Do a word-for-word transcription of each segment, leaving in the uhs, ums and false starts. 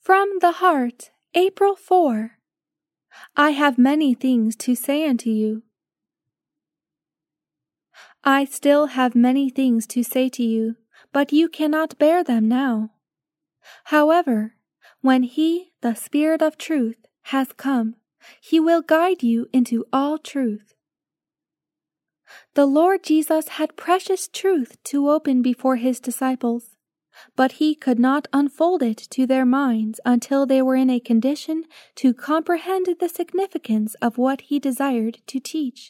From the Heart, April fourth. I have many things to say unto you. I still have many things to say to you, but you cannot bear them now. However, when He, the Spirit of truth, has come, He will guide you into all truth. The Lord Jesus had precious truth to open before His disciples, but He could not unfold it to their minds until they were in a condition to comprehend the significance of what He desired to teach.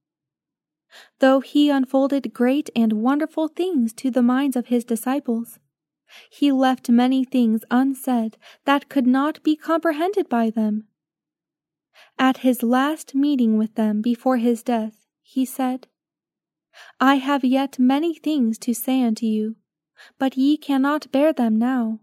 Though He unfolded great and wonderful things to the minds of His disciples, He left many things unsaid that could not be comprehended by them. At His last meeting with them before His death, He said, I have yet many things to say unto you, but ye cannot bear them now.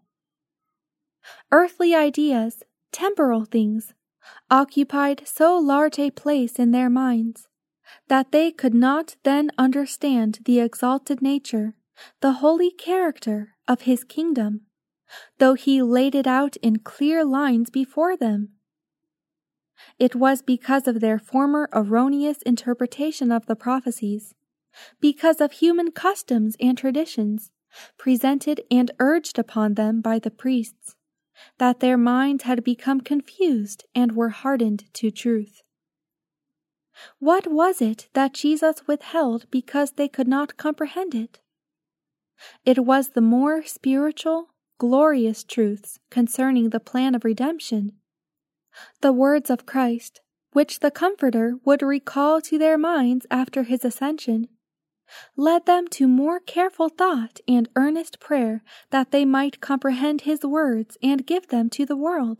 Earthly ideas, temporal things, occupied so large a place in their minds, that they could not then understand the exalted nature, the holy character of His kingdom, though He laid it out in clear lines before them. It was because of their former erroneous interpretation of the prophecies, because of human customs and traditions, presented and urged upon them by the priests, that their minds had become confused and were hardened to truth. What was it that Jesus withheld because they could not comprehend it? It was the more spiritual, glorious truths concerning the plan of redemption, the words of Christ, which the Comforter would recall to their minds after His ascension, led them to more careful thought and earnest prayer that they might comprehend His words and give them to the world.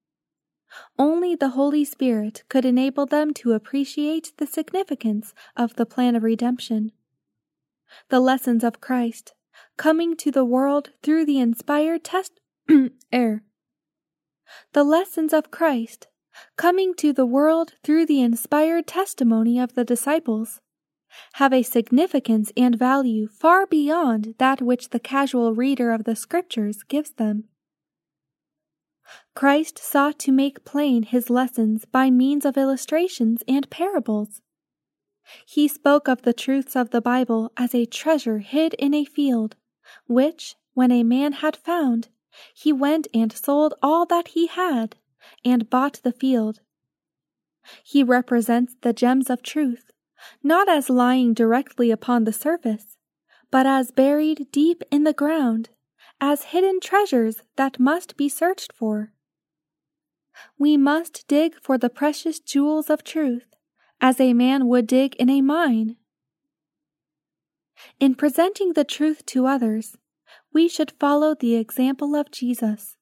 Only the Holy Spirit could enable them to appreciate the significance of the plan of redemption. The lessons of Christ, coming to the world through the inspired test air. The lessons of Christ, coming to the world through the inspired testimony of the disciples, have a significance and value far beyond that which the casual reader of the Scriptures gives them. Christ sought to make plain His lessons by means of illustrations and parables. He spoke of the truths of the Bible as a treasure hid in a field, which, when a man had found, he went and sold all that he had, and bought the field. He represents the gems of truth, not as lying directly upon the surface, but as buried deep in the ground, as hidden treasures that must be searched for. We must dig for the precious jewels of truth, as a man would dig in a mine. In presenting the truth to others, we should follow the example of Jesus.